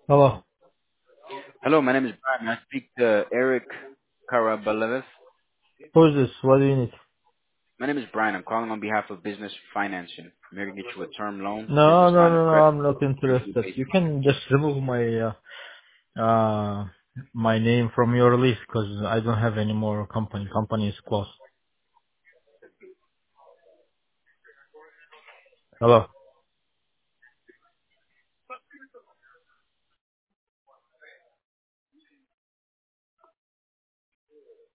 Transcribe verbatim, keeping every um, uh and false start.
Hello. Hello, my name is Brian. I speak to Eric Karabalev. Who's this? What do you need? My name is Brian. I'm calling on behalf of Business Financing. I'm here to get you a term loan, No, business no, line of no, no. credit. I'm not Usually interested. based. You can just remove my uh, uh my name from your list because I don't have any more company. Company is closed. Hello.